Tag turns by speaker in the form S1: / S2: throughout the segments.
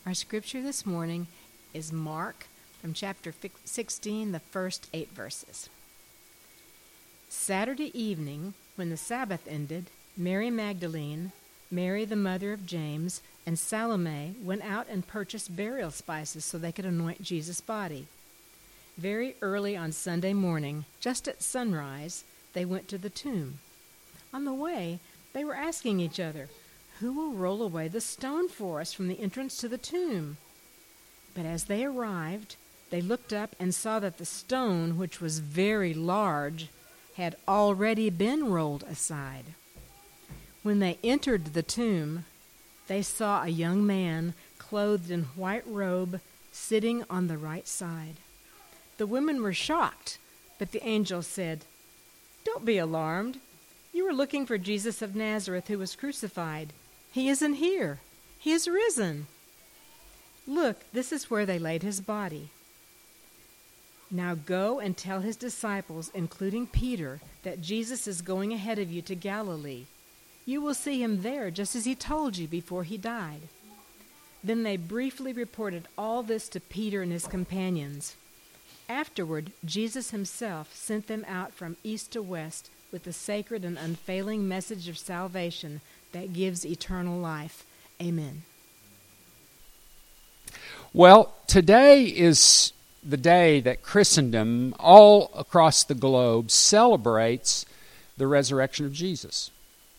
S1: Our scripture this morning is Mark from chapter 16, the first 8 verses. Saturday evening, when the Sabbath ended, Mary Magdalene, Mary the mother of James, and Salome went out and purchased burial spices so they could anoint Jesus' body. Very early on Sunday morning, just at sunrise, they went to the tomb. On the way, they were asking each other, "Who will roll away the stone for us from the entrance to the tomb?" But as they arrived, they looked up and saw that the stone, which was very large, had already been rolled aside. When they entered the tomb, they saw a young man clothed in white robe sitting on the right side. The women were shocked, but the angel said, "Don't be alarmed. You are looking for Jesus of Nazareth who was crucified. He isn't here. He is risen. Look, this is where they laid his body. Now go and tell his disciples, including Peter, that Jesus is going ahead of you to Galilee. You will see him there just as he told you before he died." Then they briefly reported all this to Peter and his companions. Afterward, Jesus himself sent them out from east to west with the sacred and unfailing message of salvation that gives eternal life. Amen.
S2: Well, today is the day that Christendom all across the globe celebrates the resurrection of Jesus.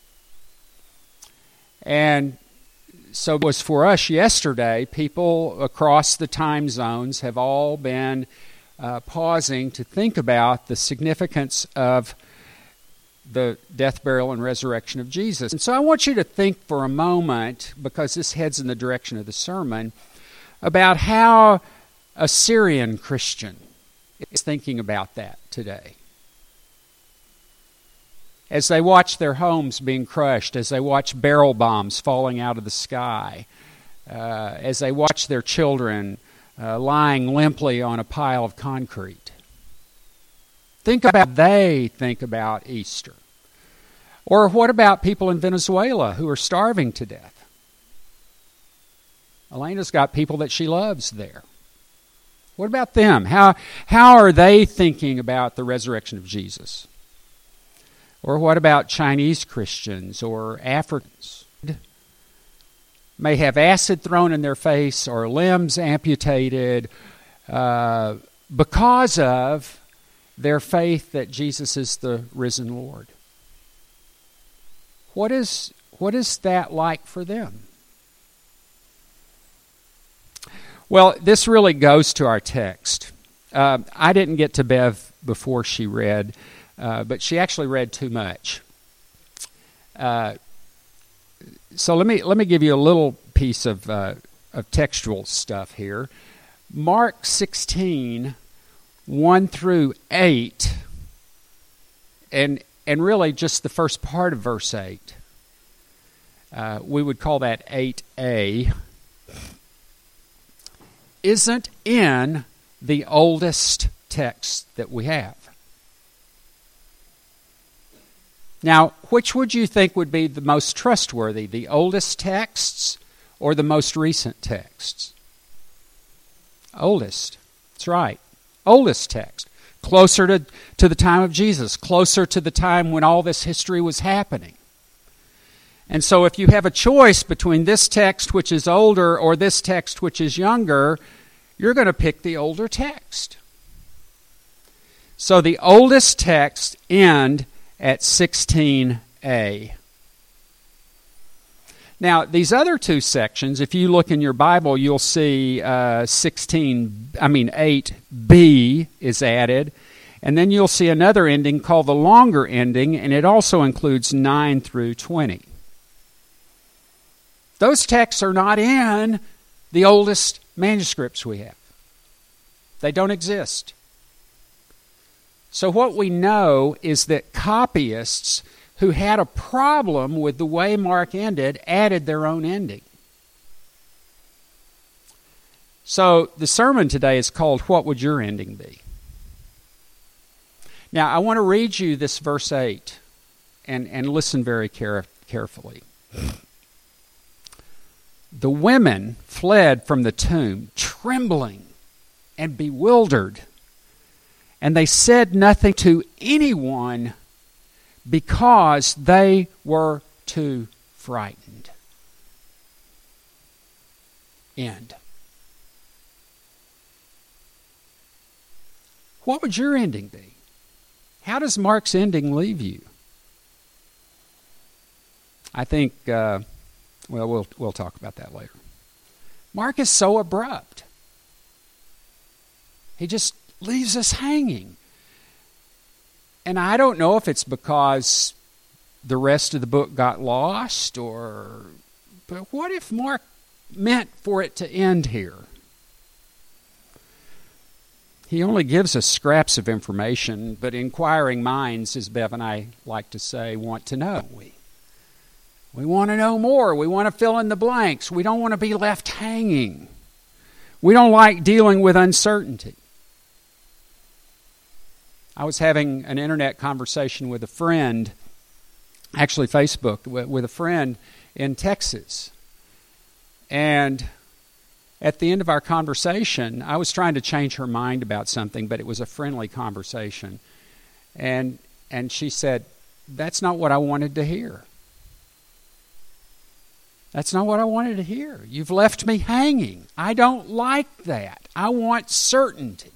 S2: And so it was for us yesterday. People across the time zones have all been pausing to think about the significance of the death, burial, and resurrection of Jesus. And so I want you to think for a moment, because this heads in the direction of the sermon, about how a Syrian Christian is thinking about that today. As they watch their homes being crushed, as they watch barrel bombs falling out of the sky, as they watch their children lying limply on a pile of concrete. Think about Easter. Or what about people in Venezuela who are starving to death? Elena's got people that she loves there. What about them? How are they thinking about the resurrection of Jesus? Or what about Chinese Christians or Africans? May have acid thrown in their face or limbs amputated because of their faith that Jesus is the risen Lord. What is that like for them? Well, this really goes to our text. I didn't get to Bev before she read, but she actually read too much. So let me give you a little piece of textual stuff here. Mark 16, 1 through 8, and really just the first part of verse 8. We would call that 8a. Isn't in the oldest text that we have. Now, which would you think would be the most trustworthy, the oldest texts or the most recent texts? Oldest. That's right. Oldest text. Closer to the time of Jesus, closer to the time when all this history was happening. And so if you have a choice between this text, which is older, or this text, which is younger, you're going to pick the older text. So the oldest text end at 16a. Now, these other two sections, if you look in your Bible, you'll see 8b is added, and then you'll see another ending called the longer ending, and it also includes 9 through 20. Those texts are not in the oldest manuscripts we have. They don't exist. So what we know is that copyists who had a problem with the way Mark ended added their own ending. So the sermon today is called, "What Would Your Ending Be?" Now I want to read you this verse 8 and listen very carefully. The women fled from the tomb, trembling and bewildered, and they said nothing to anyone because they were too frightened. End. What would your ending be? How does Mark's ending leave you? I think, we'll talk about that later. Mark is so abrupt. He just leaves us hanging. And I don't know if it's because the rest of the book got lost, but what if Mark meant for it to end here? He only gives us scraps of information, but inquiring minds, as Bev and I like to say, want to know. We want to know more. We want to fill in the blanks. We don't want to be left hanging. We don't like dealing with uncertainty. I was having an internet conversation with a friend, actually Facebook, with a friend in Texas. And at the end of our conversation, I was trying to change her mind about something, but it was a friendly conversation. And she said, "That's not what I wanted to hear. That's not what I wanted to hear. You've left me hanging. I don't like that. I want certainty."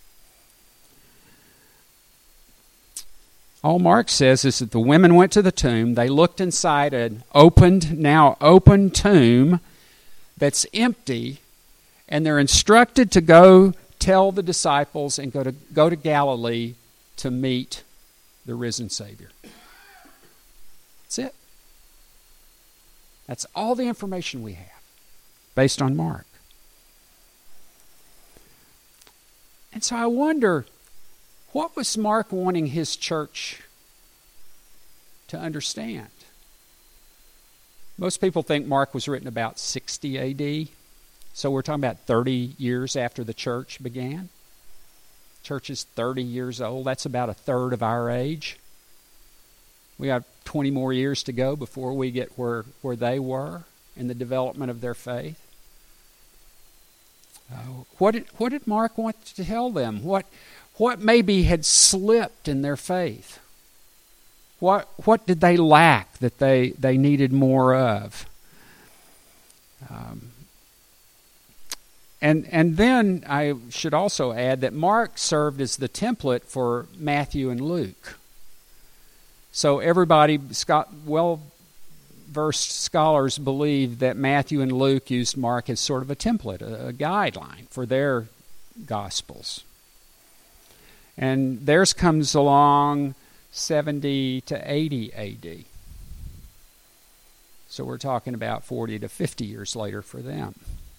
S2: All Mark says is that the women went to the tomb. They looked inside an now open tomb that's empty, and they're instructed to go tell the disciples and go to Galilee to meet the risen Savior. That's it. That's all the information we have based on Mark. And so I wonder, what was Mark wanting his church to understand? Most people think Mark was written about 60 A.D., so we're talking about 30 years after the church began. Church is 30 years old. That's about a third of our age. We have 20 more years to go before we get where they were in the development of their faith. What did Mark want to tell them? What maybe had slipped in their faith? What did they lack that they needed more of? And then I should also add that Mark served as the template for Matthew and Luke. So everybody, well-versed scholars believe that Matthew and Luke used Mark as sort of a template, a guideline for their Gospels. And theirs comes along 70 to 80 A.D. So we're talking about 40 to 50 years later for them.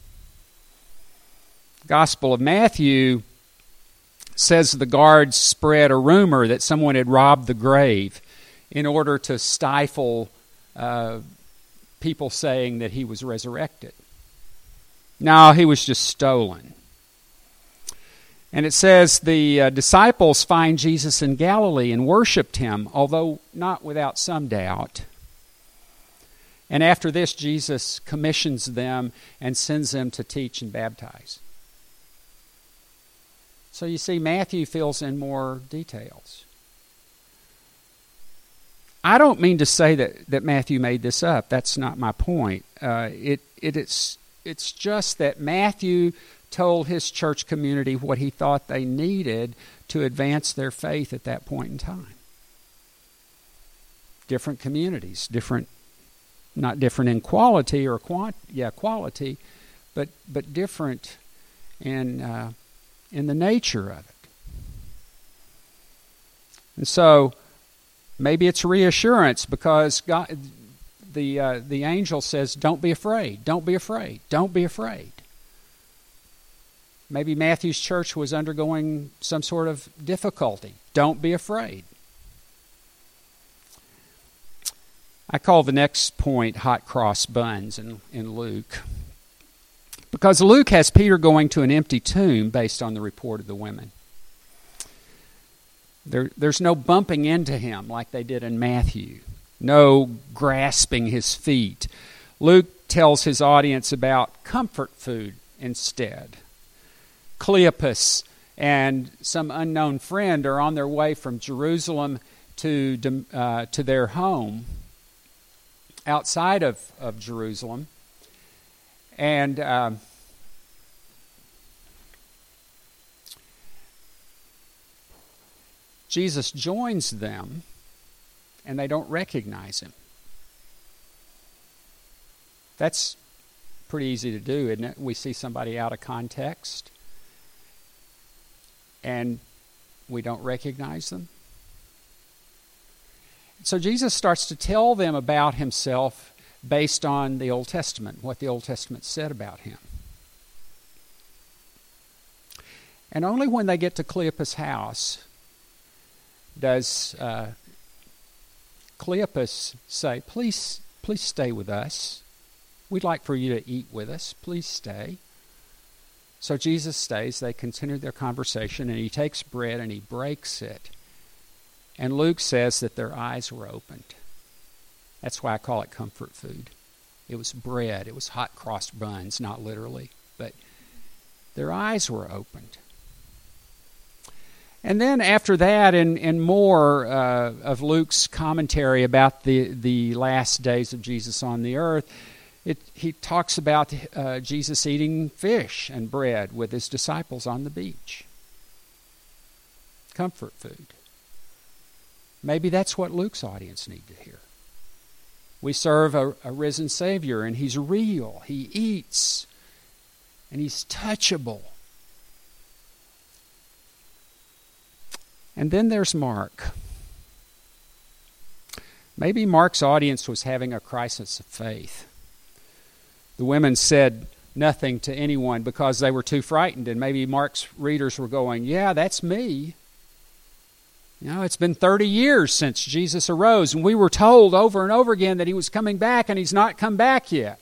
S2: Gospel of Matthew says the guards spread a rumor that someone had robbed the grave in order to stifle people saying that he was resurrected. No, he was just stolen. And it says the disciples find Jesus in Galilee and worshipped him, although not without some doubt. And after this, Jesus commissions them and sends them to teach and baptize. So you see, Matthew fills in more details. I don't mean to say that Matthew made this up. That's not my point. It's just that Matthew told his church community what he thought they needed to advance their faith at that point in time. Different communities, not different in quality or quality, but different in the nature of it. And so maybe it's reassurance because God, the angel says, "Don't be afraid, don't be afraid, don't be afraid." Maybe Matthew's church was undergoing some sort of difficulty. Don't be afraid. I call the next point hot cross buns in Luke. Because Luke has Peter going to an empty tomb based on the report of the women. There's no bumping into him like they did in Matthew. No grasping his feet Luke tells his audience about comfort food instead. Cleopas and some unknown friend are on their way from Jerusalem to their home outside of Jerusalem. And Jesus joins them, and they don't recognize him. That's pretty easy to do, isn't it? We see somebody out of context, and we don't recognize them. So Jesus starts to tell them about himself based on the Old Testament, what the Old Testament said about him. And only when they get to Cleopas' house does Cleopas say, please stay with us. We'd like for you to eat with us. Please stay. So Jesus stays. They continue their conversation, and he takes bread and he breaks it. And Luke says that their eyes were opened. That's why I call it comfort food. It was bread. It was hot cross buns, not literally, but their eyes were opened. And then after that, in more of Luke's commentary about the last days of Jesus on the earth, he talks about Jesus eating fish and bread with his disciples on the beach. Comfort food. Maybe that's what Luke's audience need to hear. We serve a risen Savior, and he's real. He eats, and he's touchable. And then there's Mark. Maybe Mark's audience was having a crisis of faith. The women said nothing to anyone because they were too frightened, and maybe Mark's readers were going, yeah, that's me. You know, it's been 30 years since Jesus arose, and we were told over and over again that he was coming back, and he's not come back yet.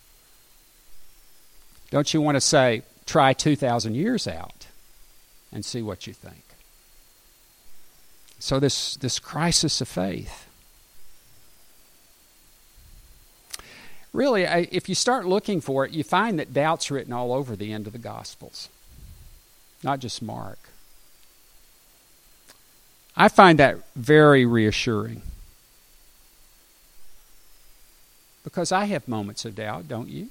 S2: Don't you want to say, try 2,000 years out and see what you think? So this crisis of faith. Really, if you start looking for it, you find that doubt's written all over the end of the Gospels, not just Mark. I find that very reassuring. Because I have moments of doubt, don't you?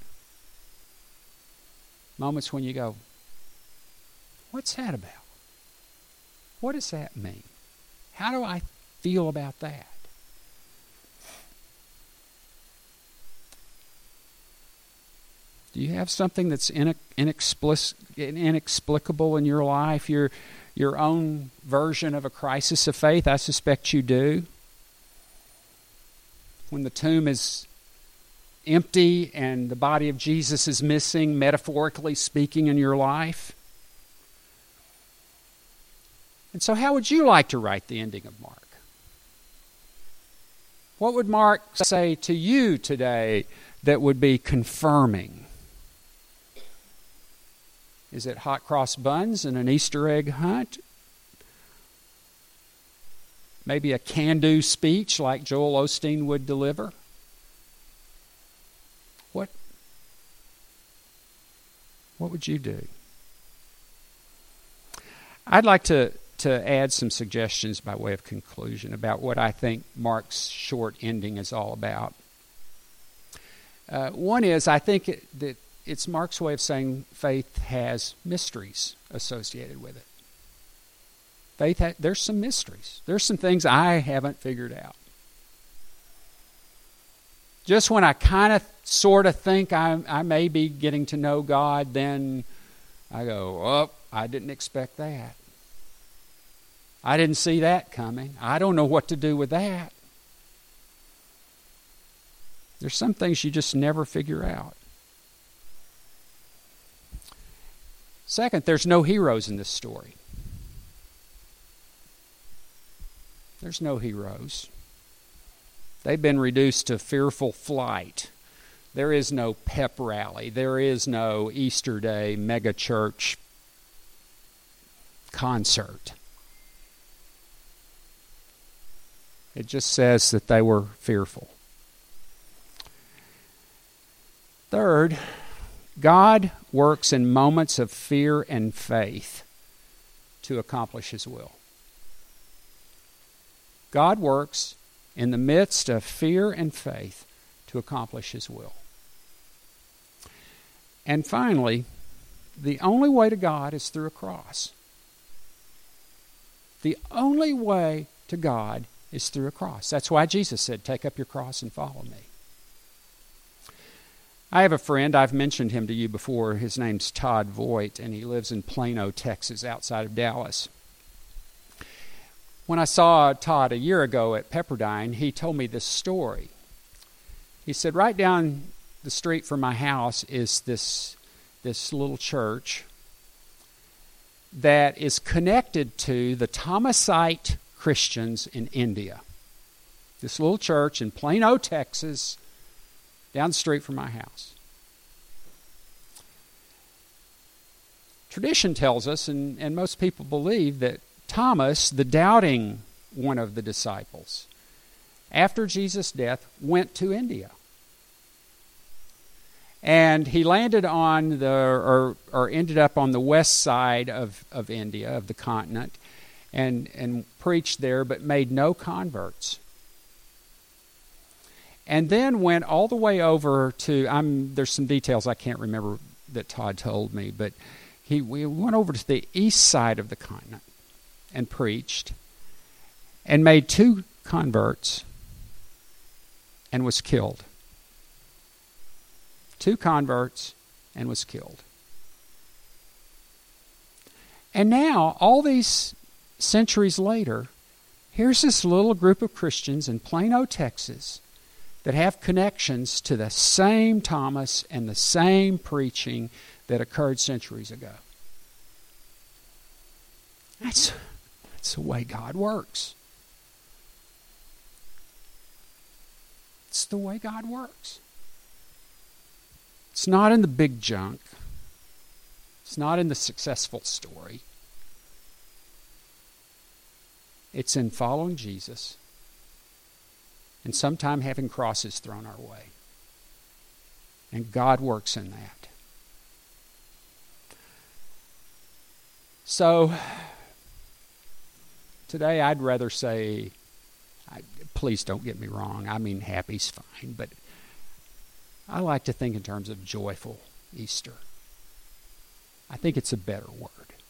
S2: Moments when you go, what's that about? What does that mean? How do I feel about that? Do you have something that's inexplicable in your life? Your own version of a crisis of faith? I suspect you do. When the tomb is empty and the body of Jesus is missing, metaphorically speaking, in your life. And so how would you like to write the ending of Mark? What would Mark say to you today that would be confirming? Is it hot cross buns and an Easter egg hunt? Maybe a can-do speech like Joel Osteen would deliver? What would you do? I'd like to add some suggestions by way of conclusion about what I think Mark's short ending is all about. One is, I think that it's Mark's way of saying faith has mysteries associated with it. There's some mysteries. There's some things I haven't figured out. Just when I kind of sort of think I may be getting to know God, then I go, oh, I didn't expect that. I didn't see that coming. I don't know what to do with that. There's some things you just never figure out. Second, there's no heroes in this story. There's no heroes. They've been reduced to fearful flight. There is no pep rally. There is no Easter Day megachurch concert. It just says that they were fearful. Third, God works in moments of fear and faith to accomplish His will. God works in the midst of fear and faith to accomplish His will. And finally, the only way to God is through a cross. The only way to God is through a cross. That's why Jesus said, "Take up your cross and follow me." I have a friend, I've mentioned him to you before. His name's Todd Voigt, and he lives in Plano, Texas, outside of Dallas. When I saw Todd a year ago at Pepperdine, he told me this story. He said, right down the street from my house is this little church that is connected to the Thomasite Christians in India. This little church in Plano, Texas, down the street from my house. Tradition tells us, and most people believe, that Thomas, the doubting one of the disciples, after Jesus' death, went to India. And he landed on or ended up on the west side of India, of the continent, and preached there, but made no converts. And then went all the way over to, there's some details I can't remember that Todd told me, but we went over to the east side of the continent and preached and made 2 converts and was killed. 2 converts and was killed. And now, all these centuries later, here's this little group of Christians in Plano, Texas, that have connections to the same Thomas and the same preaching that occurred centuries ago. That's the way God works. It's the way God works. It's not in the big junk. It's not in the successful story. It's in following Jesus and sometime having crosses thrown our way. And God works in that. So, today I'd rather say, please don't get me wrong, I mean happy's fine, but I like to think in terms of joyful Easter. I think it's a better word.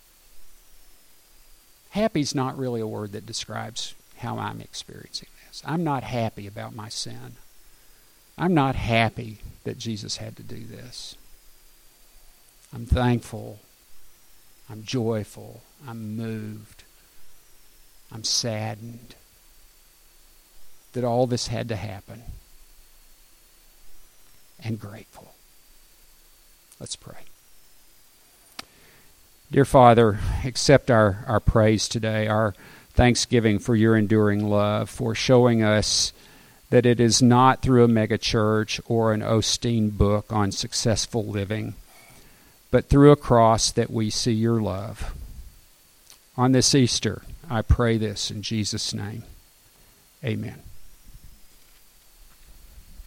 S2: Happy's not really a word that describes how I'm experiencing this. I'm not happy about my sin. I'm not happy that Jesus had to do this. I'm thankful. I'm joyful. I'm moved. I'm saddened that all this had to happen. And grateful. Let's pray. Dear Father, accept our praise today, our thanksgiving for your enduring love, for showing us that it is not through a megachurch or an Osteen book on successful living, but through a cross that we see your love. On this Easter, I pray this in Jesus' name. Amen.